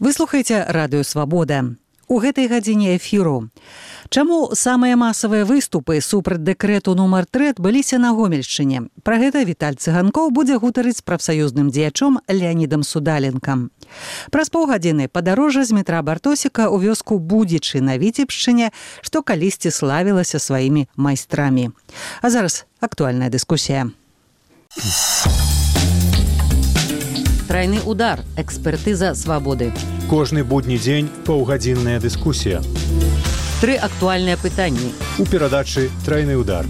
Вы слухаеце радыё Свабода. У гэтай гадзіне эфіру. Чаму самыя масавыя выступы супраць дэкрэту нумар 3 адбыліся на Гомельшчыне? Пра гэта Віталь Цыганкоў будзе гутарыць з прафсаюзным дзеячом Леанідам Судаленкам. Праз паўгадзіны падарожжа з метра Бартосіка ў вёску Будзічы на Віцебшчыне, што калісьці славілася сваімі майстрамі. А зараз актуальная дыскусія. Трайны удар. Экспертыза свабоды. Кожны будні дзень паўгадзінная дыскусія. 3 актуальныя пытанні. У перадачы «Трайны удар».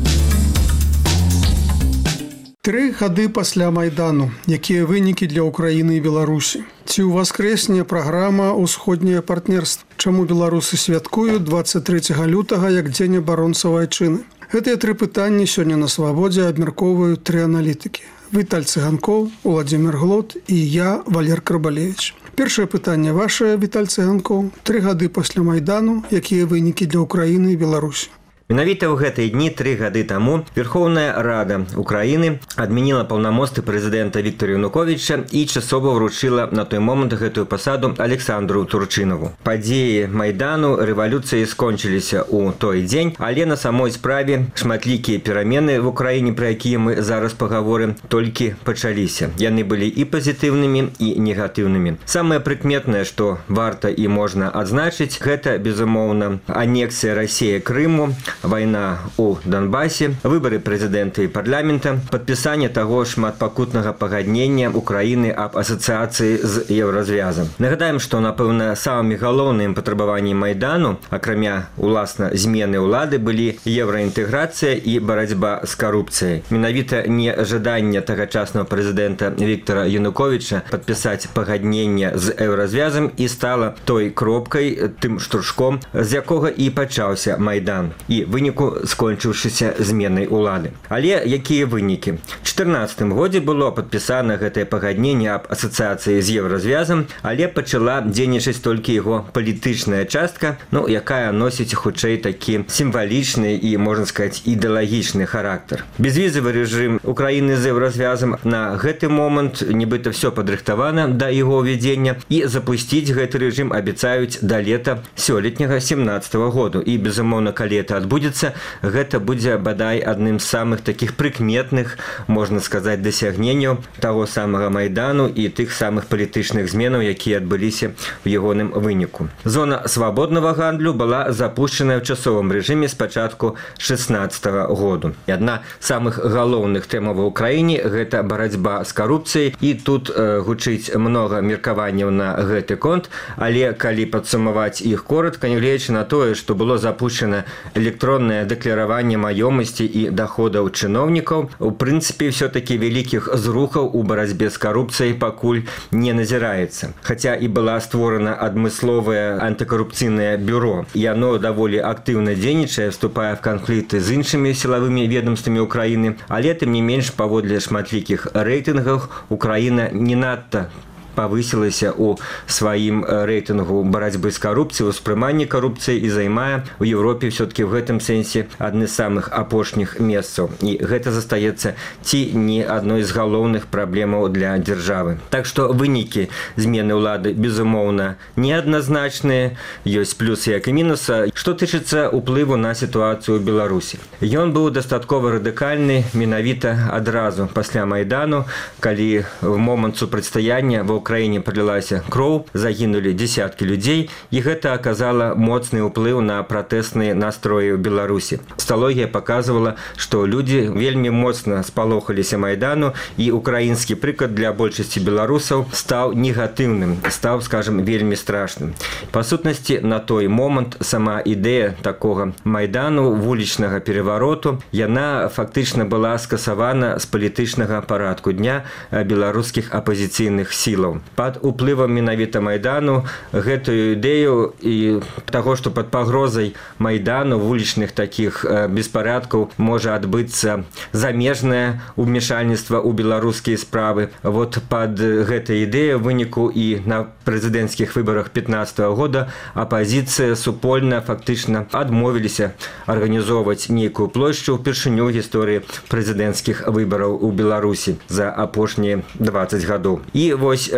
3 гады пасля Майдану. Якія вынікі для Украіны і Беларусі? Ці ўваскрэсне праграма «Усходняе партнерства»? Чаму беларусы святкуюць 23 лютага як дзень абаронцаў айчыны? Гэтыя 3 пытанні сёння на Свабодзе абмяркоўваюць 3 аналітыкі. Віталь Цыганкоў, Уладзімір Глот і я, Валер Крабалевіч. Першае пытанне ваше, Віталь Цыганкоў. 3 гады пасля Майдану. Якія вынікі для Украіны і Беларусі? Менавіта ў гэтыя дні 3 гады таму Верховная Рада Украіны адмяніла паўнамоцтвы прэзідэнта Віктора Януковіча і часова ўручыла на той момант гэтую пасаду Александру Турчынову. Падзеі Майдану рэвалюцыі скончыліся ў той дзень, але на самой справе шматлікія перамены в Украіне, пра якія мы зараз пагаворым, толькі пачаліся. Яны былі і пазітыўнымі, і негатыўнымі. Самае прыкметнае, што варта і можна адзначыць, гэта, безумоўна, анексія Расіі Крыму, вайна ў Донбасе, выбары прэзідэнта і парламента, падпісанне таго шматпакутнага пагаднення Украіны аб асацыяцыі з еўразвязам. Нагадаем, што, напэўна, самымі галоўнымі патрабаваннямі Майдану, акрамя, уласна, змены ўлады, былі еўраінтэграцыя і барацьба з карупцыяй. Менавіта не жаданне тагачаснага прэзідэнта Віктора Януковіча падпісаць пагаднення з еўразвязам і стала той кропкай, тым штуршком, з якога і пачаўся Майдан. І выніку скончыўшыся зменай улады. Але якія вынікі? У 2014 годзе было падпісана гэтае пагадненне аб асацыяцыі з еўразвязам, але пачала дзейнічаць толькі яго палітычная частка, якая носіць хутчэй такі сімвалічны і, можна сказаць, ідэалагічны характар. Безвізавы рэжым Украіны з еўразвязам на гэты момант нібыта все падрыхтавана да яго ўвядзення, і запусціць гэты рэжым абяцаюць да лета сёлетняга 17 году. І, безумоўна, калі это адбудзецца, гэта будзе бадай адным з самых такіх прыкметных, можна сказаць, дасягненняў таго самага Майдану і тых самых палітычных зменаў, якія адбыліся ў ягоным выніку. Зона свабоднага гандлю была запущена ў часовым рэжыме з пачатку 2016 году. І адна з самых галоўных тэмаў ва ўкраіне гэта барацьба з карупцыяй, і тут гучыць многа меркаванняў на гэты конт, але калі падсумаваць іх коротка, нягледзячы на тое, што было запущена электронное дэклараванне маёмасці і даходаў чыноўнікаў, у прынцыпе, все-таки вялікіх зрухаў у барацьбе з карупцыяй пакуль не назіраецца. Хаця і была створана адмысловае антыкарупцыйнае бюро. Яно даволі актыўна дзейнічае, вступае в канфлікты з іншымі сілавымі ведомствамі Украіны, але тым не менш паводле шматлікіх рэйтынгах Украіна не надта павысілася ў сваім рэйтынгу барацьбы з карупцыяй, успрыманні карупцыі і займае ў Еўропе все-таки в гэтым сэнсе адны з самых апошніх месцаў. І гэта застаецца ці не адной з галоўных праблемаў для дзяржавы. Так што вынікі змены ўлады, безумоўна, неадназначныя, ёсць плюсы як і мінусы. Што тычыцца ўплыву на сітуацыю ў Беларусі. Ён быў дастаткова радыкальны менавіта адразу пасля Майдану, калі в момант супрацьстаяння ва Украіне пролілася кроў, загінулі дзесяткі людзей, і гэта аказала моцны ўплыў на пратэсныя настроі ў Беларусі. Сталогія паказвала, што людзі вельмі моцна спалохаліся Майдану, і украінскі прыклад для большасці беларусаў стаў негатыўным, стаў, скажем, вельмі страшным. Па сутнасці, на той момант сама ідэя такога Майдану, вулічнага перавароту, яна фактычна была скасавана з палітычнага парадку дня беларускіх апазіцыйных сілаў. Пад уплывам менавіта Майдану гэтую ідэю і таго, што пад пагрозай Майдану, вулічных такіх беспарадкаў можа адбыцца замежнае ўмешальніцтва ў беларускія справы. Вот пад гэтай ідэю выніку і на прэзідэнцкіх выбарах 15 года апазіцыя супольна фактычна адмовіліся арганізоўваць нейкую плошчу ўпершыню ў гісторыі прэзідэнцкіх выбараў у Беларусі за апошнія 20 гадоў. І вось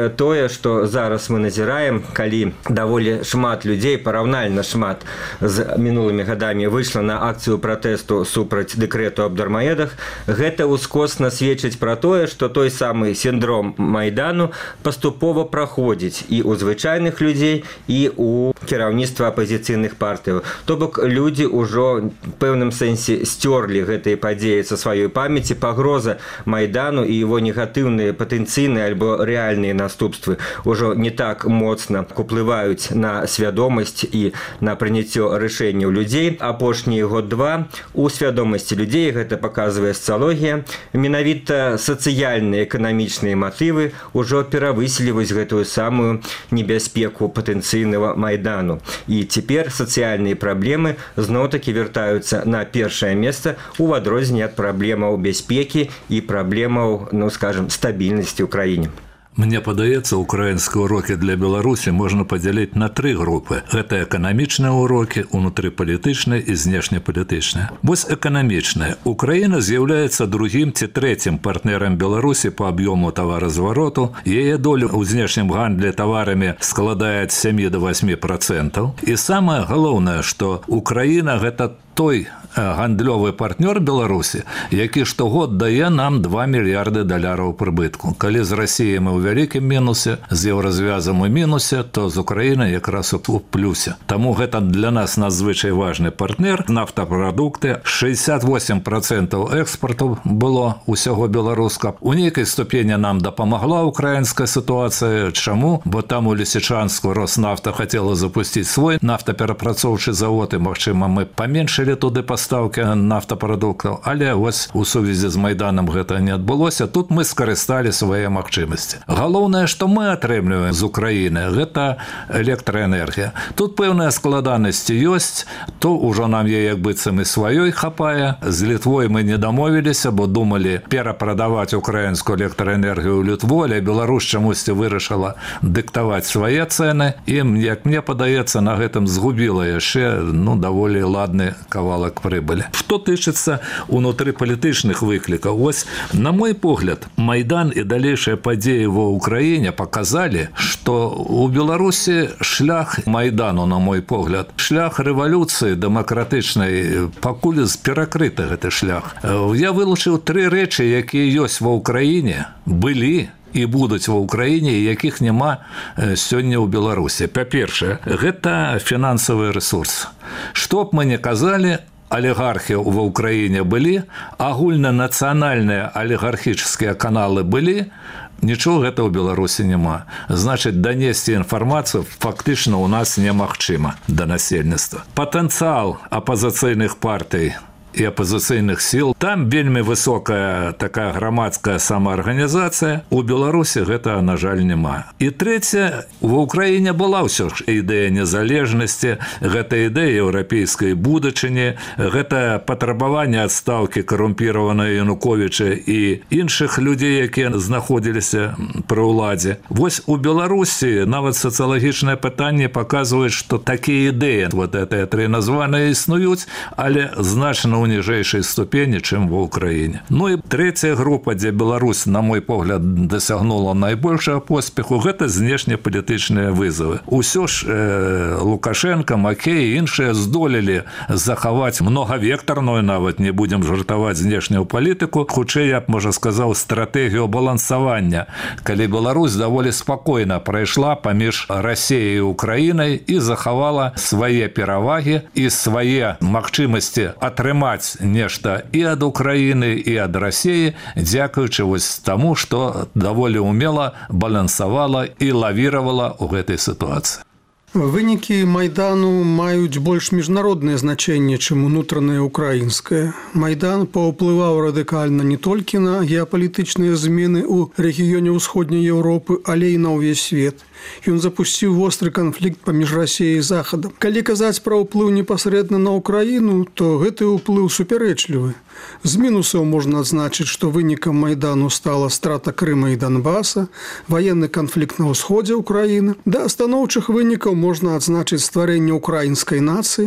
тое, што зараз мы назіраем, калі даволі шмат людзей, параўнальна шмат з мінулымі гадамі выйшла на акцыю пратэсту супраць дэкрэту аб дармаедах, гэта ускосна сведчыць пра тое, што той самы сіндром Майдану паступова праходзіць і ў звычайных людзей, і ў кіраўніцтва апазіцыйных партыяў. То бок людзі ўжо в пэўным сэнсе сцёрлі гэтыя падзеі са сваёй памяці, пагроза Майдану і его негатыўныя патэнцыйныя альбо рэальныя наступствы ўжо не так моцна уплываюць на свядомасць і на прыняццё рашэнняў людзей. Апошнія год-два у свядомасці людзей, гэта паказвае сацыялогія, менавіта сацыяльныя эканамічныя матывы ўжо перавысілі вось гэтую самую небяспеку патэнцыйнага Майдану. І цяпер сацыяльныя праблемы зноў-такі вяртаюцца на першае месца у адрозненне ад праблемаў бяспекі і праблемаў, ну, скажем, стабільнасці ў краіне. Мне падаецца, украінскія ўрокі для Беларусі можна падзяліць на 3 групы. Гэта эканамічныя ўрокі, унутрыпалітычныя і знешнепалітычныя. Вось эканамічныя. Украіна з'яўляецца другім ці трэцім партнерам Беларусі па аб'ёму таваразвароту. Яе доля ў знешнім гандлі таварамі складае ад 7 до 8%. І самае галоўнае, што Украіна гэта той гандлёвы партнёр Беларусі, які штогод дае нам 2 мільярды даляраў прыбытку. Калі з Расіяй мы ў вялікім мінусе, з еўразвязам у мінусе, то з Украінай якраз у плюсе. Таму гэта для нас надзвычай важны партнер. Нафтапрадукты, 68% экспарту было усяго беларуска. У нейкай ступені нам дапамагла украінская сітуацыя. Чаму? Бо там у Лісічанску Роснафта хацела запусціць свой нафтаперапрацоўчы завод, і, магчыма, мы паменшылі туды пастаўкі нафтапрадуктаў, але вось у сувязі з Майданам гэта не адбылося. Тут мы скарысталі свае магчымасці. Галоўнае, што мы атрымліваем з Украіны, гэта электраэнергія. Тут пэўныя складанасці ёсць, то ўжо нам яе як быццам і сваёй хапае. З Літвой мы не дамовіліся, бо думалі перапрадаваць украінскую электраэнергію ў Літву, але Беларусь чамусьці вырашыла дыктаваць свае цэны, і, як мне падаецца, на гэтым згубіла яшчэ даволі ладны кавалак прыбылі. Што тычыцца унутрыпалітычных выклікаў, ось, на мой погляд, Майдан і далейшыя падзеі ва ўкраіне паказалі, што у Беларусі шлях Майдану, на мой погляд, шлях рэвалюцыі дэмакратычнай пакуль перакрыты гэты шлях. Я вылучыў 3 рэчы, якія ёсць ва ўкраіне, былі і будуць ва ўкраіне, якіх няма сёння ў Беларусі. Па-першае, гэта фінансавы рэсурс. Што б мы не казалі, олігархі ва ўкраіне былі, агульнанацыянальныя алігархічныя каналы былі, нічого гэта ў Беларусі няма. Значыць, данесці інфармацыю фактычна ў нас немагчыма да насельніцтва. Патэнцыял апазіцыйных партый і апазіцыйных сіл. Там вельмі высокая такая грамадская самаарганізацыя. У Беларусі гэта, на жаль, няма. І трэцяе, ва ўкраіне была ўсё ж ідэя незалежнасці, гэта ідэя еўрапейскай будучыні, гэта патрабаванне адстаўкі карумпіраванага Януковіча і іншых людзей, якія знаходзіліся пры ўладзе. Вось у Беларусі нават сацыялагічныя пытанні паказваюць, што такія ідэі, вот гэтыя 3 названыя, існуюць, але значна ў ніжэйшай ступені, чым ва ўкраіне. Ну і трэцяя група, дзе Беларусь, на мой погляд, дасягнула найбольшага поспеху, гэта знешнепалітычныя вызовы. Усё ж Лукашенко, Макей і іншыя здолелі захаваць многавектарную, нават не будзем жартаваць, знешнюю палітыку, хутчэй, я б, можа, сказаў, стратэгію балансавання, калі Беларусь даволі спакойна прайшла паміж Расіяй і Украінай і захавала свае перавагі і свае магчымасці атрымаць нешта і ад Украіны, і ад Расіі, дзякуючы вось таму, што даволі умела балансавала і лавіравала ў гэтай сітуацыі. Вынікі Майдану маюць больш міжнароднае значэнне, чым унутранае украінскае. Майдан паўплываў радыкальна не толькі на геапалітычныя змены ў рэгіёне ўсходняй Еўропы, але і на ўвесь свет. Ён запусціў востры канфлікт паміж Расіяй і Захадам. Калі казаць пра ўплыў непасрэдна на Украіну, то гэты ўплыў супярэчлівы. З мінусаў можна адзначыць, што вынікам Майдану стала страта Крыма і Донбаса, ваенны канфлікт на ўсходзе ўкраіны. Да станоўчых вынікаў можна адзначыць стварэнне украінскай нацыі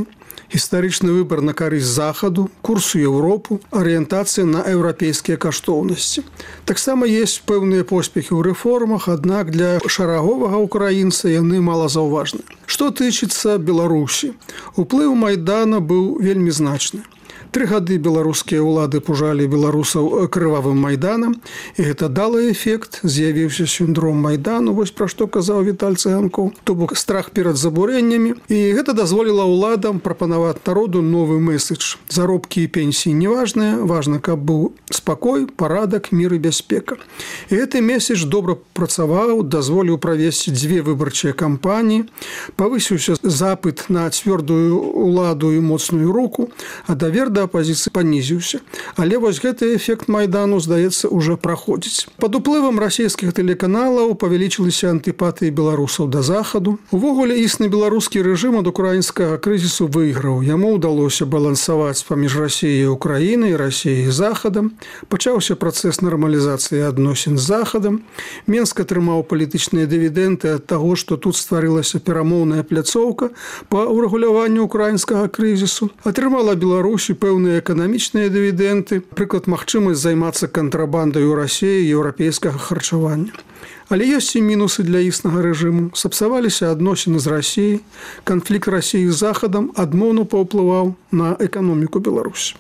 Гістарычны выбар на карысць захаду, курс у Еўропу, арыентацыя на еўрапейскія каштоўнасці. Таксама есть пэўныя поспехі ў рэформах, аднак для шараговага украінца яны малазаўважны. Што тычыцца Беларусі, уплыў Майдана быў вельмі значны. 3 гады беларускія ўлады пужалі беларусаў крывавым майданам, і гэта дала эфект, з'явіўся сіндром Майдану, вось пра што казаў Віталь Цыганкоў, то бок страх перад забурэннямі, і гэта дазволіла ўладам прапанаваць народу новы месседж. Заробкі і пенсіі не важныя, важна, каб быў спакой, парадак, мір і бяспека. І гэты месседж добра працаваў, дазволіў правесці 2 выбарчыя кампаніі, павысіўся запыт на цвёрдую ўладу і моцную руку, а давер да апозіцыі панізіўся. Але вось гэты эфект Майдану, здаецца, уже праходзіць. Пад уплывам расійскіх тэлеканалаў павялічыліся антыпатыі беларусаў да захаду. Увогуле існы беларускі рэжым ад украінскага крызісу выйграў. Яму ўдалося балансаваць паміж Расіяй і Украінай, Расіяй і захадам. Пачаўся працэс нармалізацыі адносін з захадам. Менск атрымаў палітычныя дывідэнды ад таго, што тут стварылася перамоўная пляцоўка па ўрэгуляванню украінскага крызісу. Атрымала Беларусі пэўныя эканамічныя дывідэнды, прыклад, магчымасць займацца кантрабандай у Расіі еўрапейскага харчавання. Але ёсць і мінусы для існага рэжыму. Сапсаваліся адносіны з Расіяй, канфлікт Расіі з захадам адмоўна паўплываў на эканоміку Беларусі.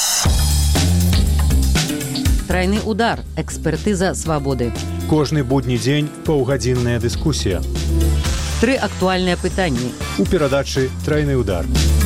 Трайны удар. Экспертыза свабоды. Кожны будні дзень паўгадзінная дыскусія. 3 актуальныя пытанні. У перадачы «Трайны удар».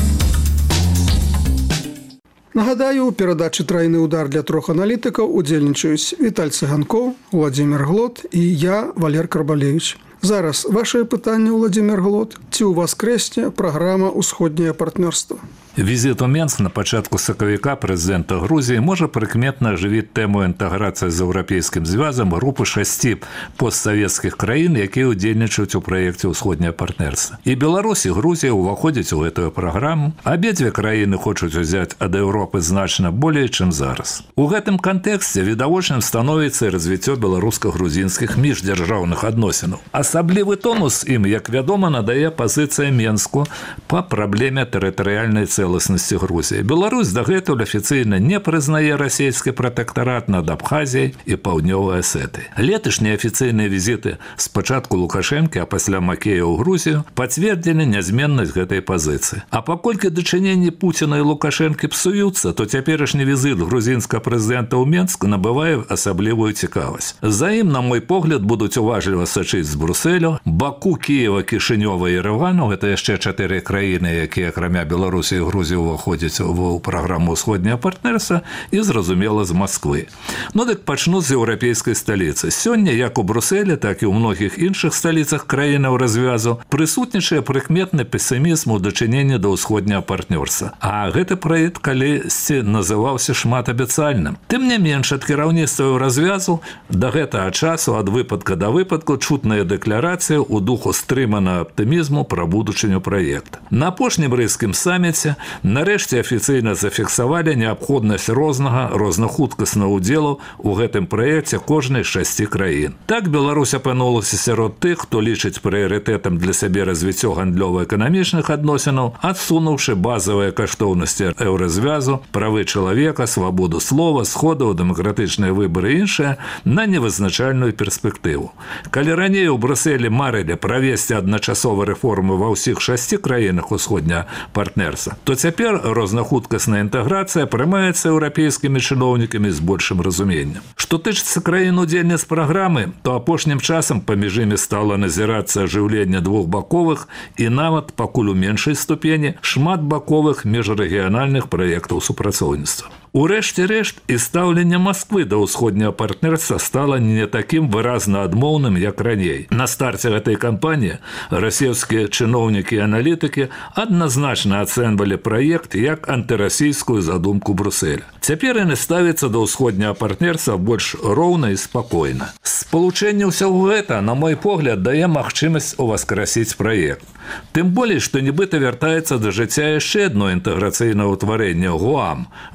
Нагадаю, у перадачы «Трайны удар» для 3 аналітыкаў удзельнічаюць Віталь Цыганкоў, Владзімір Глот і я, Валер Карбалевіч. Зараз вашае пытанне, Владзімір Глот. Ці ў вас крэсне праграма «Усходняе партнёрства»? Візит у Менск на пачатку сакавіка прэзідэнта Грузіі можа прыкметна ажывіць тэму інтэграцыі з Еўрапейскім звязам групы 6 постсавецкіх краін, якія ўдзельнічаюць у праекце «Усходняе партнёрства». І Беларусь, і Грузія ўваходзяць у гэтую праграму. Абедзве краіны хочуць узяць ад Еўропы значна болей, чым зараз. У гэтым кантэксце відавочным становіцца развіццё беларуска-грузінскіх міждзяржаўных адносінаў. Асаблівы тонус ім, як вядома, надае пазіцыя Менску па праблеме тэрытарыяльнай цэласнасці Грузіі. Беларусь дагэтуль афіцыйна не прызнае расійскі пратэктарат над Абхазіяй і Паўднёвай Асетыяй. Леташнія афіцыйныя візіты спачатку Лукашэнкі, а пасля Макея ў Грузію пацвердзілі нязменнасць гэтай пазіцыі. А паколькі дачыненні Пуціна і Лукашэнкі псуюцца, то цяперашні візіт грузінскага прэзідэнта ў Менск набывае асаблівую цікавасць. За ім, на мой погляд, будуць уважліва сачыць з Брусэлю, Баку, Кіева, Кішынёва і Ерэвану, гэта яшчэ 4 краіны, якія акрамя Беларусі і Грузія ўваходзяць у праграму «Усходняе партнёрства» і, зразумела, з Масквы. Ну, дык пачну з еўрапейскай сталіцы. Сёння, як у Брусэлі, так і ў многіх іншых сталіцах краінаў развязу, прысутнічае прыкметны песімізм у дачыненні да ўсходняга партнёрства. А гэты праект калісьці называўся шматабяцальным. Тым не менш, ад кіраўніцтва развязу да гэтага часу, ад выпадка да выпадку, чутная дэкларацыя ў духу стрыманага аптымізму пра будучыню праекта. На апошнім рыйскім саміце нарэшце афіцыйна зафіксавалі неабходнасць рознахуткаснага ўдзелу ў гэтым праекце кожнай з 6 краін. Так Беларусь апынулася сярод тых, хто лічыць прыярытэтам для сябе развіццё гандлёва-эканамічных адносінаў, адсунуўшы базавыя каштоўнасці еўразвязу, правы чалавека, свабоду слова, сходаў, дэмакратычныя выбары і іншыя на невызначальную перспектыву. Калі раней у Брусэлі марылі правесці адначасова рэформы ва ўсіх 6 краінах усходняга партнёрства, то цяпер рознахуткасная інтэграцыя прымаецца еўрапейскімі чыноўнікамі з большым разуменнем. Што тычыцца краін-удзельніц праграмы, то апошнім часам паміж імі стала назірацца ажыўленне двухбаковых і нават, пакуль у меншай ступені, шматбаковых міжрэгіянальных праектаў супрацоўніцтва. Урэшце рэшт, і стаўленне Масквы да ўсходняга партнёрства стала не такім выразна адмоўным, як раней. На старце гэтай кампаніі расійскія чыноўнікі і аналітыкі адназначна ацэньвалі праект як антырасійскую задумку Брусэля. Цяпер яны ставяцца да ўсходняга партнёрства больш роўна і спакойна. Спалучэнне ўсяго гэта, на мой погляд, дае магчымасць уваскрасіць праект. Тым болей, што нібыта вяртаецца да жыцця яшчэ адно інтэграцыйнае ўтварэнне ГУАМ – Грузія,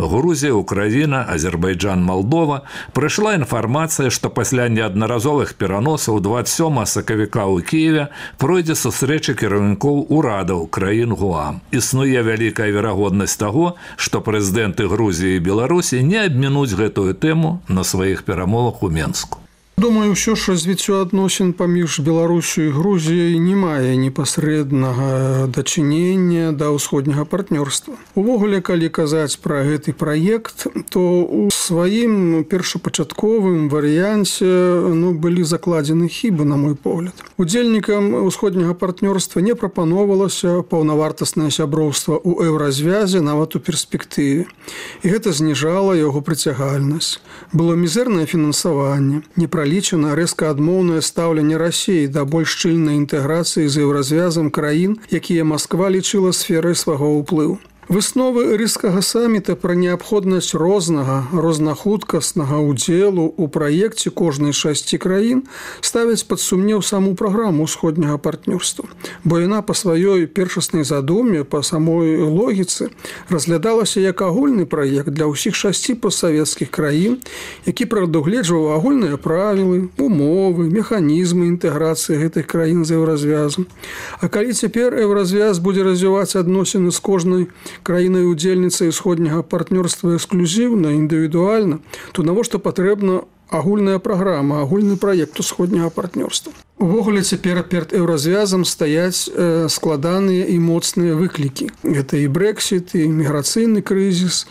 Грузія, Украіна, Азербайджан, Молдова, прыйшла інфармацыя, што пасля неаднаразовых пераносаў 27 сакавіка ў Кіеве пройдзе сустрэча кіраўнікоў урадаў краін ГУАМ. Існуе вялікая верагоднасць таго, што прэзідэнты Грузіі і Беларусі не абмінуць гэтую тэму на сваіх перамовах у Менску. Думаю, ўсё ж развіццё адносін паміж Беларусю і Грузіяй не мае непасрэднага дачынення да ўсходняга партнёрства. Увогуле, калі казаць пра гэты праект, то ў сваім першапачатковым варыянце былі закладзены хібы, на мой погляд. Удзельнікам ўсходняга партнёрства не прапаноўвалася паўнавартаснае сяброўства ў еўразвязе нават у перспектыве. І гэта зніжала яго прыцягальнасць. Было мізэрнае фінансаванне, непралічана рэзка адмоўнае стаўленне Расіі да больш шчыльнай інтэграцыі з еўразвязам краін, якія Масква лічыла сферай свайго ўплыву. Высновы рыскага саміта пра неабходнасць рознахуткаснага ўдзелу ў праекце кожнай 6 краін ставяць пад сумнеў саму праграму ўсходняга партнёрства, бо яна па сваёй першаснай задуме, па самой логіцы разглядалася як агульны праект для ўсіх 6 постсавецкіх краін, які прадугледжваў агульныя правілы, умовы, механізмы інтэграцыі гэтых краін з еўразвязам. А калі цяпер еўразвяз будзе развіваць адносіны з кожнай краінай-удзельніцай усходняга партнёрства эксклюзіўна, індывідуальна, то навошта патрэбна агульная праграма, агульны праект усходняга партнёрства. Увогуле цяпер перад еўразвязам стаяць складаныя і моцныя выклікі. Гэта і брэксіт, і міграцыйны крызіс,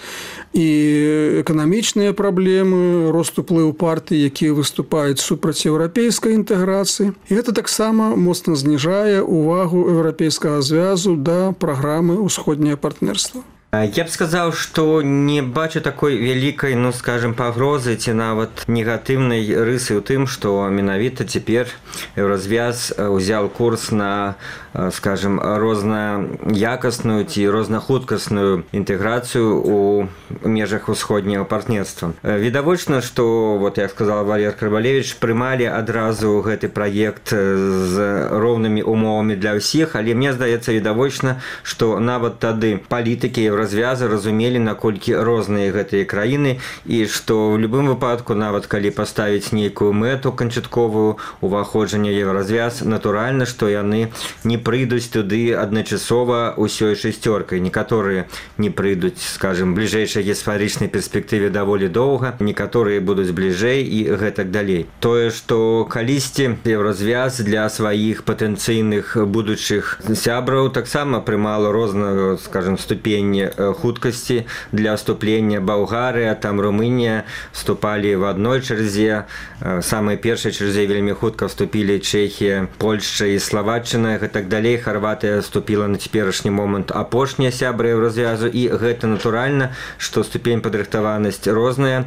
і эканамічныя праблемы, рост уплыву партый, якія выступаюць супраць еўрапейскай інтэграцыі. І гэта таксама моцна зніжае увагу еўрапейскага звязу да праграмы ўсходняе партнерства. Я б сказаў, што не бачу такой вялікай, скажем, пагрозы ці нават негатыўнай рысы ў тым, што менавіта цяпер еўразвяз узяў курс на, скажем, рознаякасную ці рознахуткасную інтэграцыю ў межах усходняга партнерства. Відавочна, што, як сказал Валерий Карбалевич, прымалі адразу гэты праект з роўнымі умовамі для ўсіх, але мне здаецца відавочна, што нават тады палітыкі развязы разумелі, наколькі розныя гэтыя краіны, і што ў любым выпадку, нават калі паставіць нейкую мэту канчатковую уваходжання еўразвяз, натуральна, што яны не прыйдуць туды адначасова ўсёй 6. Некаторыя не прыйдуць, скажем, бліжэйшай гістарычнай перспектыве даволі доўга, некаторыя будуць бліжэй і гэтак далей. Тое, што калісьці еўразвяз для сваіх патэнцыйных будучых сябраў таксама прымала розную, скажем, ступень хуткасці для вступлення. Балгарыя, там Румынія вступалі в адной чарзе, самай першай чарзе вельмі хутка вступілі Чэхія, Польшча і Славаччына, гэтак далей. Харватыя вступіла на цяперашні момант апошняя сябра еўразвязу, і гэта натуральна, што ступень падрыхтаванасць розная,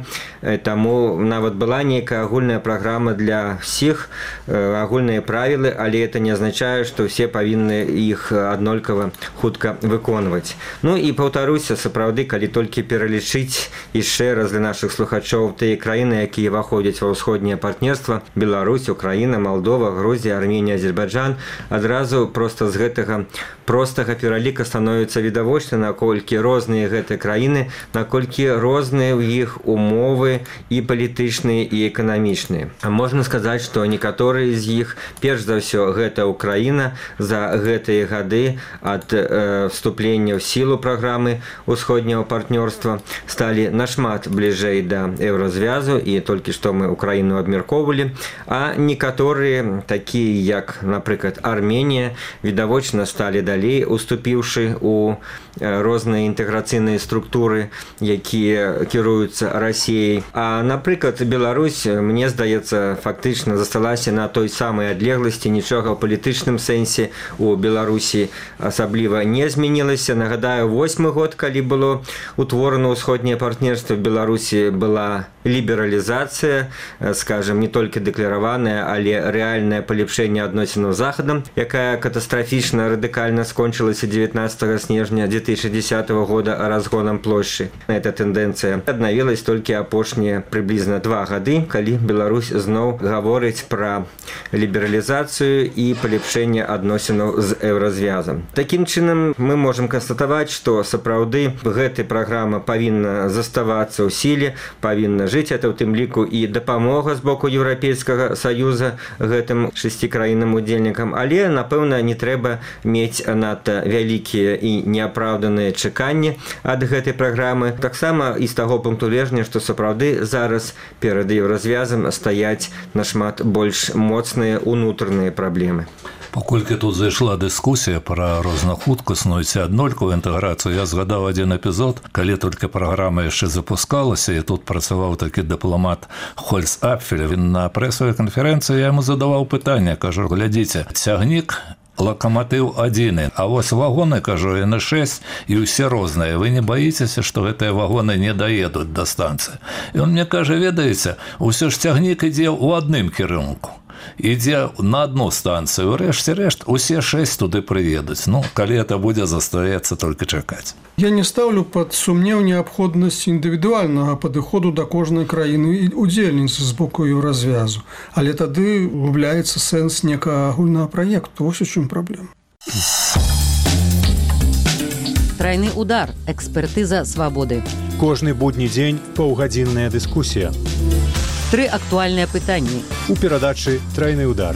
таму нават была нейкая агульная праграма для ўсіх, агульныя правілы, але это не азначае, што ўсе павінны іх аднолькава хутка выконваць. І паўтаруся, сапраўды, калі толькі пералічыць яшчэ раз для нашых слухачоў тыя краіны, якія ўваходзяць ва ўсходняе партнерства: Беларусь, Украіна, Молдова, Грузія, Арменія, Азербайджан, адразу проста з гэтага простага пераліка становіцца відавочна, наколькі розныя гэтыя краіны, наколькі розныя ў іх умовы і палітычныя, і эканамічныя. Можна сказаць, што некаторыя з іх, перш за ўсё, гэта Украіна за гэтыя гады ад вступлення ў сілу праграмы ўсходняга партнёрства сталі нашмат бліжэй да еўразвязу, і толькі што мы Украіну абмяркоўвалі, а некаторыя, такія як, напрыклад, Арменія, відавочна сталі далей, уступіўшы ў розныя інтэграцыйныя структуры, якія кіруюцца Расіяй. А, напрыклад, Беларусь, мне здаецца, фактычна засталася на той самай адлегласці, нічога ў палітычным сэнсе у Беларусі асабліва не змянілася. Нагадаю, 8 год, калі было утворана ўсходняе партнерства, в Беларусі была лібералізацыя, скажем, не толькі дэклараваная, але рэальнае палепшэнне адносінаў з Захадам, якая катастрафічна радыкальна скончылася 19 снежня 2010 года разгонам плошчы. Эта тэндэнцыя аднавілась толькі апошнія прыблізна 2 гады, калі Беларусь зноў гаворыць пра лібералізацыю і палепшэнне адносінаў з еўразвязам. Такім чынам, мы можам канстатаваць, што сапраўды гэтая праграма павінна заставацца ў сіле, павінна жыць. Это ў тым ліку і дапамога з боку Еўрапейскага Саюза гэтым 6 краінам-удзельнікам, але, напэўна, не трэба мець надта вялікія і неапраўданыя чаканні ад гэтай праграмы. Таксама і з таго пункту гледжання, што сапраўды зараз перад еўразвязам стаяць нашмат больш моцныя унутраныя праблемы. Паколькі тут зайшла дыскусія пра рознахуткасную ці аднолькавую інтэграцыю, я згадаў адзін эпізод, калі толькі праграма яшчэ запускалася, і тут працаваў такі дыпламат Хольц Апфель. Він на прэсавай канферэнцыі, я яму задаваў пытанне, кажу, глядзіце, цягнік лакаматыў адзіны, а вось вагоны, кажу, яны 6, і ўсе розныя. Вы не баіцеся, што гэтыя вагоны не даедуць да станцыі? І он мне кажа, ведаеце, усё ж цягнік ідзе ў адным кірунку. Ідзе на одну станцыю, рэшце-рэшт, усе 6 туды прыедуць. Ну, калі это будзе, застаецца толькі чакаць. Я не ставлю пад сумнеў неабходнасць індывідуальнага падыходу да кожнай краіны і удзельніцы з боку еўразвязу. Але тады губляецца сэнс некага агульнага праекту. Вось у чым праблема. Трайны удар. Экспертыза свабоды. Кожны будні дзень паўгадзінная дыскусія. 3 актуальныя пытанні. У перадачы «Трайны удар».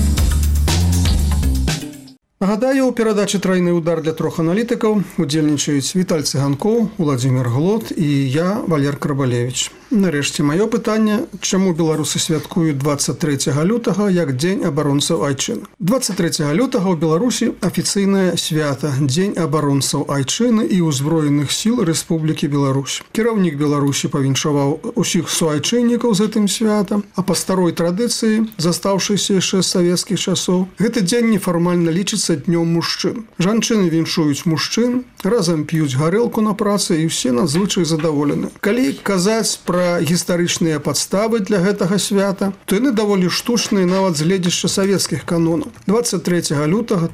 Нагадаю, у перадачы «Трайны удар» для 3 аналітыкаў удзельнічаюць Віталь Цыганкоў, Уладзімір Глот і я, Валер Крабалевіч. Нарэшце, маё пытанне, чаму беларусы святкуюць 23 лютага як Дзень абаронцаў айчыны. 23 лютага ў Беларусі афіцыйнае свята Дзень абаронцаў айчыны і ўзброеных сіл Рэспублікі Беларусь. Кіраўнік Беларусі павіншаваў усіх суайчыннікаў з гэтым святам, а па старой традыцыі, застаўшыся яшчэ з савецкіх часоў, гэты дзень нефармальна лічыцца днём мужчын. Жанчыны віншуюць мужчын, разам п'юць гарэлку на працы і ўсе надзвычай задаволены. Калі казаць пра гістарычныя падставы для гэтага свята, то яны даволі штучныя нават з гледзяшча савецкіх канонаў. 23 лютага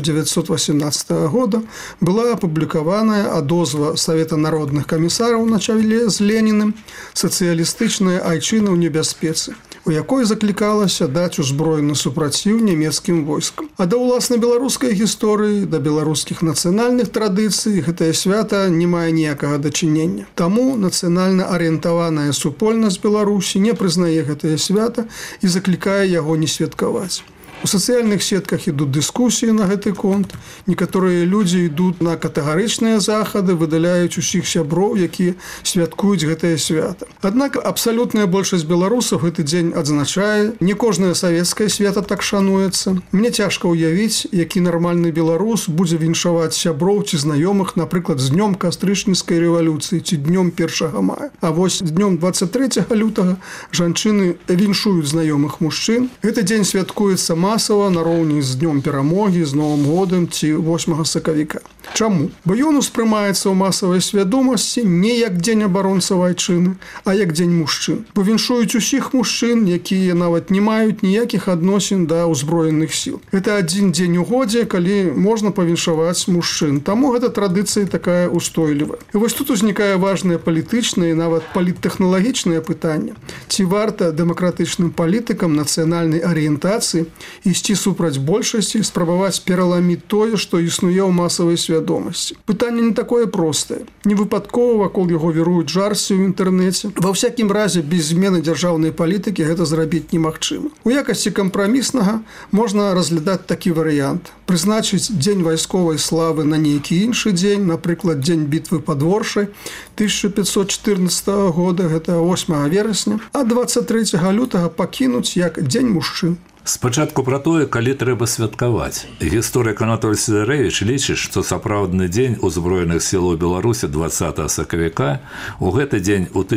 1918 года была апублікаваная адозва Савета народных камісараў на чале з Леніным «Сацыялістычная айчына ў небяспецы», у якой заклікалася даць узброены супраціў нямецкім войскам. А да ўласнай беларускай гісторыі, да беларускіх нацыянальных традыцый гэтае свята не мае ніякага дачынення. Таму нацыянальна арыентаваная супольнасць Беларусі не прызнае гэтае свята і заклікае яго не святкаваць. У сацыяльных сетках ідуць дыскусіі на гэты конт. Некаторыя людзі ідуць на катэгарычныя захады, выдаляюць усіх сяброў, якія святкуюць гэтае свята. Аднак абсалютная большасць беларусаў гэты дзень адзначае. Не кожнае савецкае свята так шануецца. Мне цяжка ўявіць, які нармальны беларус будзе віншаваць сяброў ці знаёмых, напрыклад, з днём кастрычніцкай рэвалюцыі ці днём 1 мая. А вось днём 23 лютага жанчыны віншуюць знаёмых мужчын. Гэты дзень святкуецца масава нароўні з днём перамогі, з Новым годам ці 8 сакавіка. Чаму? Бо ён успрымаецца ў масавай свядомасці не як дзень абаронцаў айчыны, а як дзень мужчын. Бо віншуюць усіх мужчын, якія нават не маюць ніякіх адносін да ўзброеных сіл. Гэта адзін дзень у годзе, калі можна павіншаваць мужчын. Таму гэта традыцыя такая устойлівая. І вось тут узнікае важнае палітычнае і нават паліттэхналагічнае пытанне. Ці варта дэмакратычным палітыкам нацыянальнай арыентацыі ісці супраць большасці, спрабаваць пераламіць тое, што існуе ў масавай свядомасці. Пытанне не такое простае. Не выпадкова вакол яго віруюць жарсці ў інтэрнэце. Ва ўсякім разе, без змены дзяржаўнай палітыкі гэта зрабіць немагчыма. У якасці кампраміснага можна разглядаць такі варыянт. Прызначыць дзень вайсковай славы на нейкі іншы дзень, напрыклад, дзень бітвы пад Воршай 1514 года, гэта 8 верасня, а 23 лютага пакінуць як дзень мужчын. Спачатку пра тое, калі трэба святкаваць. Гісторык Анатоль Сідарэвіч лічыць, што сапраўдны дзень узброеных сілаў Беларусі 20 сакавіка. У гэты дзень у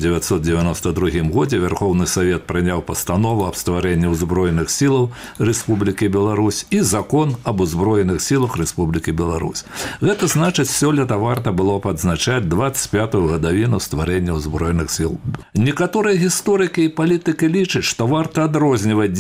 1992 годзе Верховны Савет прыняў пастанову аб стварэнні ўзброеных сілаў Рэспублікі Беларусь і закон аб узброеных сілах Рэспублікі Беларусь. Гэта значыць, сёлета варта было б адзначаць 25-ю гадавіну стварэння ўзброеных сіл. Некаторыя гісторыкі і палітыкі лічаць, што варта адрозніваць дзень вайсковых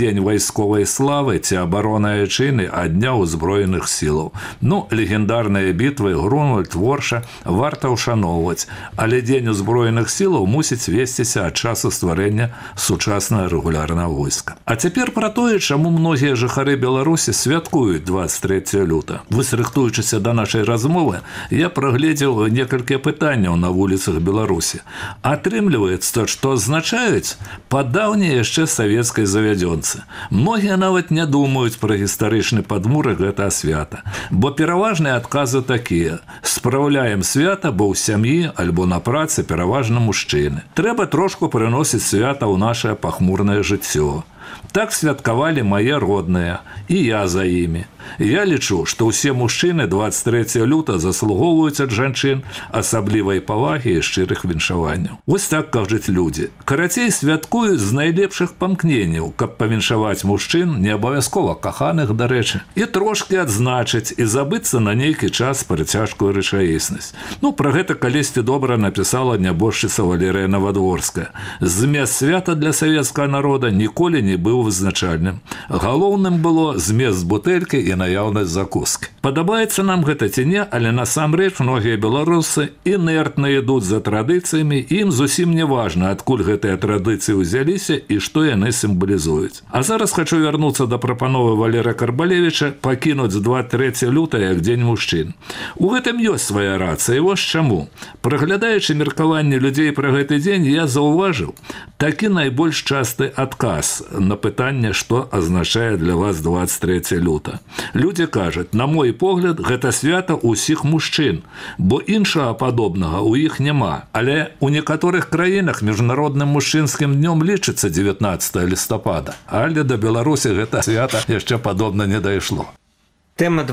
вайсковай славы ці абарона айчыны ад дня ўзброеных сілаў. Ну, легендарныя бітвы Грунвальд, Ворша варта ўшаноўваць, але дзень узброеных сілаў мусіць весціся ад часу стварэння сучаснага рэгулярнага войска. А цяпер пра тое, чаму многія жыхары Беларусі святкуюць 23 лютага. Высрыхтуючыся да нашай размовы, я прагледзеў некалькі пытанняў на вуліцах Беларусі. Атрымліваецца, што азначаюць падаўнія яшчэ савецкай завядзёнцы. Многія нават не думаюць пра гістарычны падмурак гэтага свята, бо пераважныя адказы такія: спраўляем свята, бо ў сям'і альбо на працы пераважна мужчыны. Трэба трошку прыносіць свята ў нашае пахмурнае жыццё. Так святкавалі мае родныя, і я за імі. Я лічу, што ўсе мужчыны 23 лютага заслугоўваюць ад жанчын асаблівай павагі і шчырых віншаванняў. Вось так кажуць людзі. Карацей, святкуюць з найлепшых памкненняў, каб павіншаваць мужчын, не абавязкова каханых, дарэчы, і трошкі адзначыць і забыцца на нейкі час пра цяжкую рэчаіснасць. Ну, пра гэта калісьці добра напісала нябожчыца Валерыя Навадворская. Змест свята для савецкага народа ніколі не быў вызначальным. Галоўным было змест бутэлькі і наяўнасць закускі. Падабаецца нам гэта ці не, але насамрэч многія беларусы інертна ідуць за традыцыямі, і ім зусім не важна, адкуль гэтыя традыцыі ўзяліся і што яны сімвалізуюць. А зараз хачу вярнуцца да прапановы Валерыя Карбалевіча пакінуць 23 лютага як дзень мужчын. У гэтым ёсць свая рацыя, і вось чаму. Праглядаючы меркаванне людзей пра гэты дзень, я заўважыў такі найбольш часты адказ на пытанне, што азначае для вас 23 лютага. Людзі кажуць, на мой погляд, гэта свята ўсіх мужчын, бо іншага падобнага ў іх няма. Але ў некаторых краінах міжнародным мужчынскім днём лічыцца 19 лістапада, але да Беларусі гэта свята яшчэ падобна не дайшло. Тэма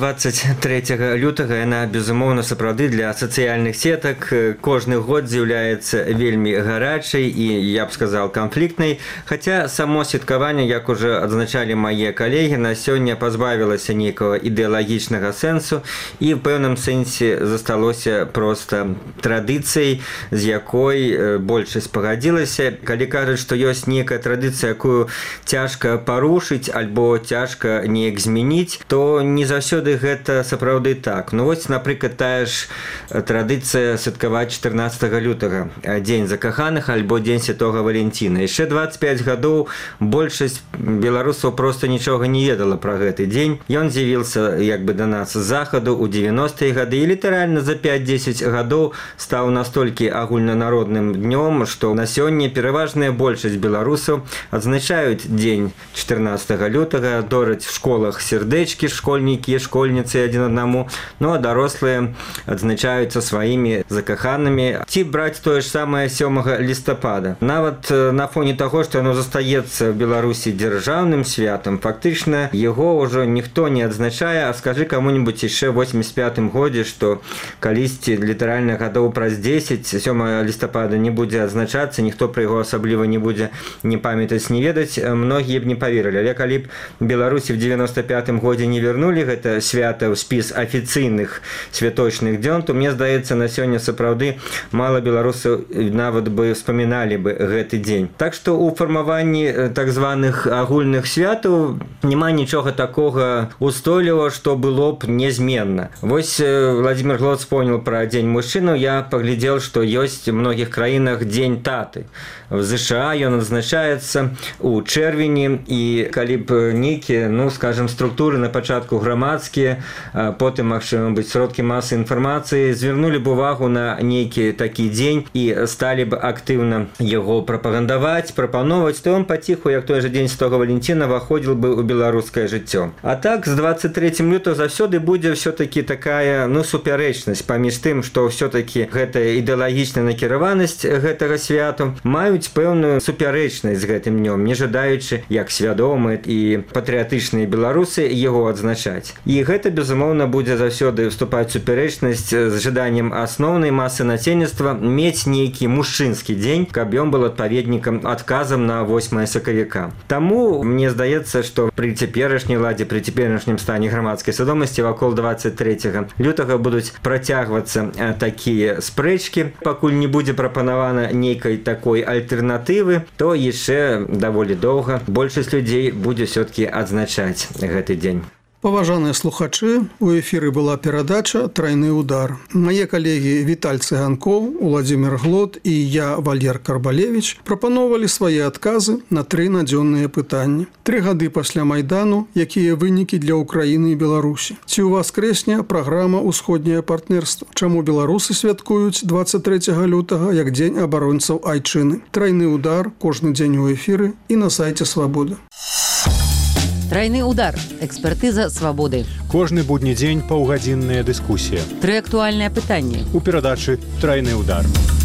23 лютага, яна, безумоўна, сапраўды для сацыяльных сетак кожны год з'яўляецца вельмі гарачай і, я б сказал, канфліктнай. Хаця само святкаванне, як уже адзначалі мае калегі, на сёння пазбавілася нейкага ідэалагічнага сэнсу і ў пэўным сэнсе засталося проста традыцыяй, з якой большасць пагадзілася. Калі кажуць, што ёсць нейкая традыцыя, якую цяжка парушыць альбо цяжка неяк змяніць, то не заўсёды гэта сапраўды так. Ну вось, напрыклад, тая ж традыцыя святкаваць 14 лютага, дзень закаханых альбо дзень Святога Валентина. Яшчэ 25 гадоў большасць беларусаў проста нічога не ведала пра гэты дзень. Ён з'явіўся як бы да нас з захаду ў 90-е гады і літаральна за 5-10 гадоў стаў настолькі агульнанародным днём, што на сёння пераважная большасць беларусаў адзначаюць дзень 14 лютага, дораць в школах сердэчкі школьнікі, школьніцы адзін аднаму, ну а дарослыя адзначаюцца сваімі закаханымі. Ці браць тое ж самае 7 лістапада. Нават на фоне таго, што яно застаецца в Беларусі дзяржаўным святам, фактычна яго ўжо ніхто не адзначае. А скажы каму-нибудь яшчэ в 85-м годзе, што калісьці літаральна гадоў праз 10 7 лістапада не будзе адзначацца, ніхто пра яго асабліва не будзе не памятаць, не ведаць, многія б не паверылі. Але калі б Беларусі в 95-м годзе не вернули гэта свята ў спіс афіцыйных святочных дзён, то мне здаецца, на сёння сапраўды мала беларусаў нават бы вспаміналі бы гэты дзень. Так што ў фармаванні так званых агульных святаў няма нічога такога устойлівага, што было б нязменна. Вось Владимир Глот вспомнил пра дзень мужчынаў, я паглядзеў, што ёсць у многіх краінах дзень таты. В ЗША ён адзначаецца ў чэрвені, і калі б нейкія, ну, скажем, структуры на пачатку грамадскія, потым, магчыма быць, сродкі масы інфармацыі звярнулі б увагу на нейкі такі дзень і сталі б актыўна яго прапагандаваць, прапановаць, то ён паціху, як той жа дзень Святога Валентина, выходзіў бы ў беларускае жыццё. А так, з 23 лютага заўсёды будзе ўсё-такі такая, ну, супярэчнасць паміж тым, што ўсё-такі гэтая ідэалагічная накіраванасць гэтага святу маюць пэўную супярэчнасць з гэтым днём, не жадаючы, як свядомыя і патрыятычныя беларусы, яго адзначаць. працаваць. І гэта, безумоўна, будзе заўсёды вступаць супярэчнасць з жаданнем асноўнай масы насельніцтва мець нейкі мужчынскі дзень, каб ён был адпаведнікам адказам на 8 сакавіка. Таму мне здаецца, што пры цяперашняй ладзе, пры цяперашнім стане грамадскай свядомасці вакол 23 лютага будуць працягвацца такія спрэчкі. Пакуль не будзе прапанавана нейкай такой альтэрнатывы, то яшчэ даволі доўга большасць людзей будзе ўсё-ткі адзначаць гэты дзень. Паважаныя слухачы, у эфіры была перадача «Трайны удар». Мае калегі Віталь Цыганкоў, Уладзімір Глот і я, Валер Карбалевіч, прапановалі свае адказы на 3 надзённыя пытанні. 3 гады пасля Майдану, якія вынікі для Украіны і Беларусі. Ці ўваскрэсне праграма «Усходняе партнерства». Чаму беларусы святкуюць 23 лютага як дзень абаронцаў айчыны. «Трайны удар» кожны дзень у эфіры і на сайце «Свабода». Трайны удар. Экспертыза свабоды. Кожны будні дзень паўгадзінная дыскусія. 3 актуальныя пытанні. У перадачы «Трайны удар».